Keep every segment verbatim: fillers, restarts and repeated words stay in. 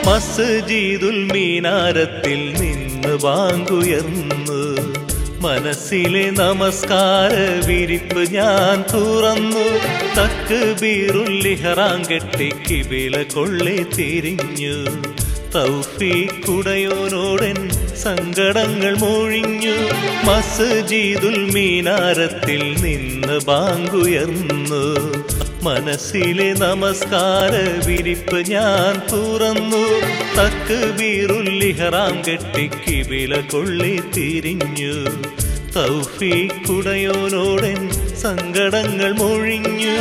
മസ്ജിദുൽ മീനാരത്തിൽ നിന്ന് ബാങ്കുയർന്നു മനസ്സിലെ നമസ്കാര വിരിപ്പ് ഞാൻ തുറന്നു തക്ബീറുൽ ഇഹ്റാം കെട്ടി ഖിബില കൊള്ളി തിരിഞ്ഞു തൗഫീഖുടയോനോടൻ സങ്കടങ്ങൾ മൊഴിഞ്ഞു മസ്ജിദുൽ മീനാരത്തിൽ നിന്ന് ബാങ്കുയർന്നു മനസ്സിലെ നമസ്കാര വിരിപ്പ് ഞാൻ തുറന്നു തക്ബീറുൽ ഇഹ്റാം കെട്ടി ഖിബില കൊള്ളി തിരിഞ്ഞു തൗഫീഖുടയോനോടൻ സങ്കടങ്ങൾ മൊഴിഞ്ഞു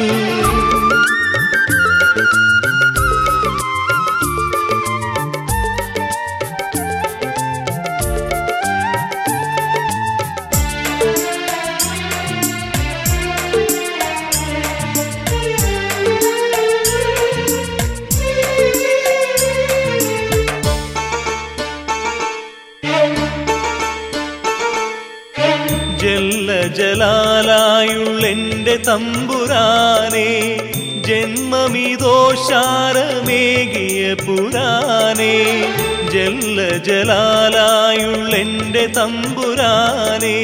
ജല്ല ജലാലായുള്ളെന്റെ തമ്പുരാനെ ജന്മമിദോഷാരമേകിയ പുരാനെ ജല്ല ജലാലായുള്ളെന്റെ തമ്പുരാനെ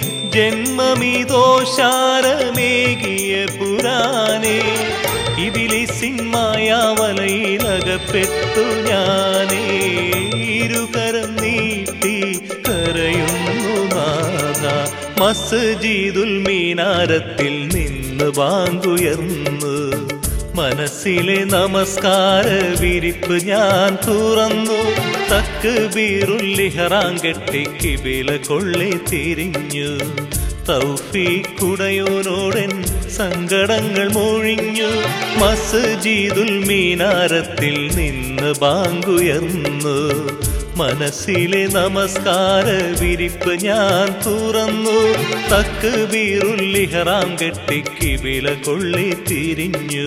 ജന്മമിദോഷാരമേകിയ പുരാനെ ഇബ്ലീസിൻ മായാവലയിലകപ്പെട്ടു ഞാനേ ഇരുകരം നീട്ടി കരയുന്നു നാഥ മസ്ജിദുൽ മീനാരത്തിൽ നിന്ന് ബാങ്കുയർന്നു മനസ്സിലെ നമസ്കാര വിരിപ്പ് ഞാൻ തുറന്നു തക്ബീറുൽ ഇഹ്റാം കെട്ടി ഖിബില കൊള്ളി തിരിഞ്ഞു തൗഫീഖുടയോനോടൻ സങ്കടങ്ങൾ മൊഴിഞ്ഞു മസ്ജിദുൽ മീനാരത്തിൽ നിന്ന് ബാങ്കുയർന്നു മനസ്സിലെ നമസ്കാര വിരിപ്പ് ഞാൻ തുറന്നു തക്ബീറുൽ ഇഹ്റാം കെട്ടി ഖിബില കൊള്ളി തിരിഞ്ഞു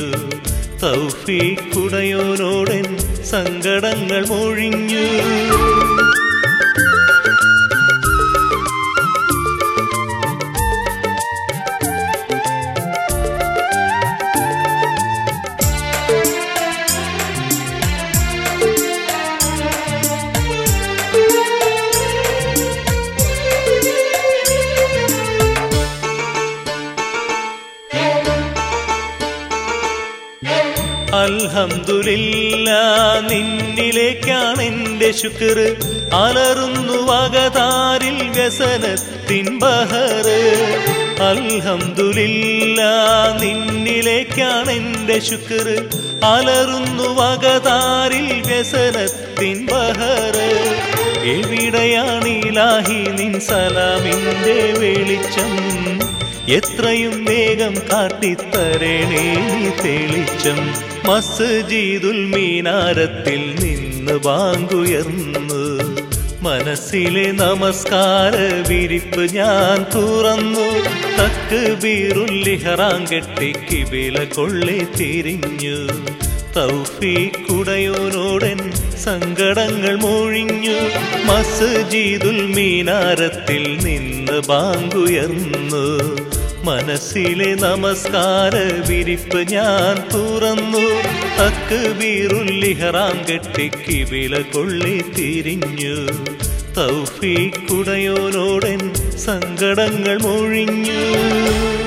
തൗഫീഖുടയോനോടൻ സങ്കടങ്ങൾ മൊഴിഞ്ഞു അൽഹംദുലില്ലാ നിന്നിലേക്കാണ് എൻ്റെ ശുക്ർ അലറുന്നു വകതാരിൽ വ്യസനത്തിൻ ബഹർ അൽഹംദുലില്ലാ നിന്നിലേക്കാണ് എൻ്റെ ശുക്ർ അലറുന്നു വകതാരിൽ വ്യസനത്തിൻ ബഹർ എവിടെയാണ് ഇലാഹി നിൻ സലാമിൻ്റെ വെളിച്ചം എത്രയും വേഗം കാട്ടിത്തരണേ നീ തെളിച്ചം മസ്ജിദുൽ മീനാരത്തിൽ നിന്ന് ബാങ്കുയർന്നു മനസ്സിലെ നമസ്കാര വിരിപ്പ് ഞാൻ തുറന്നു തക്ബീറുൽ ഇഹ്റാം കെട്ടി ഖിബില കൊള്ളി തിരിഞ്ഞു തൗഫീഖുടയോനോടൻ സങ്കടങ്ങൾ മൊഴിഞ്ഞു മസ്ജിദുൽ മീനാരത്തിൽ നിന്ന് ബാങ്കുയർന്നു മനസ്സിലെ നമസ്കാര വിരിപ്പ് ഞാൻ തുറന്നു തക്ബീറുൽ ഇഹ്റാം കെട്ടി ഖിബില കൊള്ളി തിരിഞ്ഞു തൗഫീഖുടയോനോടൻ സങ്കടങ്ങൾ മൊഴിഞ്ഞു